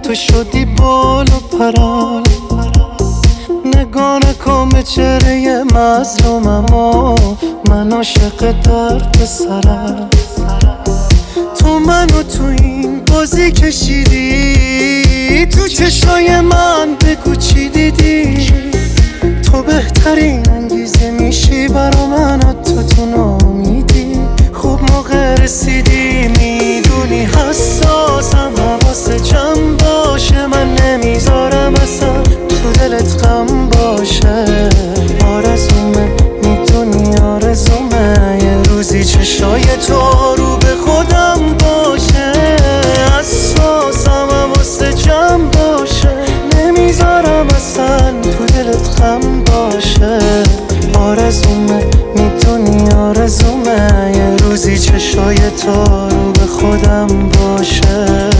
تو شدی بال و پران. نگاه نکن به چهره مظلومم و من عاشق درد سرم. تو منو تو این بازی کشیدی، تو چشای من بگو چی دیدی. تو بهترین انگیزه میشی برا من، تو نامیدی. خوب موقع رسیدی، میدونی حساسم، حواست جمع باشه. من نمیذارم اصلا تو دلت غم باشه. آرزومه میدونی آرزومه یه روزی چشای تو رو به خودم باشه. حساسم، حواست جمع باشه. نمیذارم اصلا تو دلت غم باشه. آرزومه میدونی آرزومه یه روزی چشای تو رو به خودم باشه.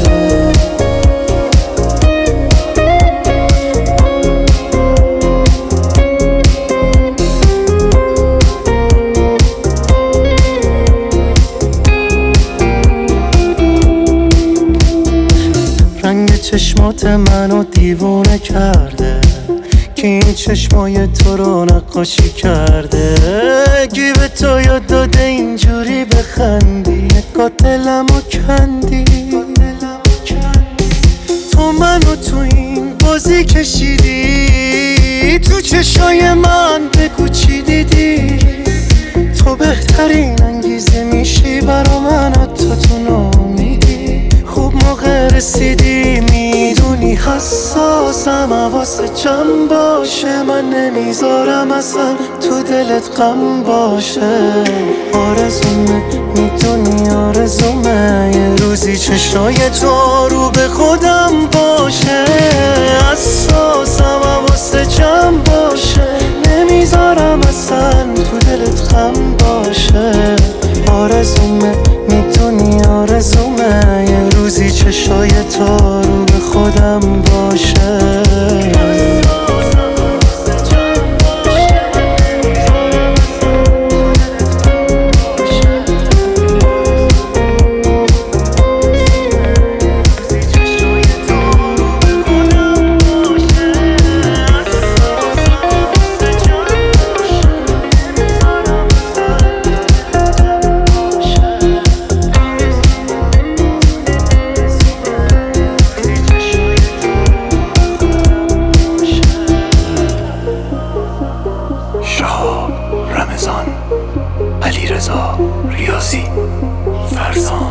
رنگ چشمات منو دیوونه کرده، که این چشمای تو رو نقاشی کرده. کی به تو یاد داده اینجوری بخندی، نگاه دلمو کندی. تو منو تو این بازی کشیدی، تو چشای من بگو چی دیدی. تو بهترین انگیزه میشی برا من، تو نامیدی. خوب موقع رسیدی، میدونی حساسم، حواست جمع باشه. من نمیذارم اصلا تو دلت غم باشه. آرزومه میدونی آرزومه یه روزی چشای تو رو به خودم باشه. حساسم، حواست جمع باشه. نمیذارم اصلا تو دلت غم باشه. آرزومه میدونی آرزومه یه روزی چشای تو رو به خودم باشه. رمضان، علیرضا ریاضی، فرزان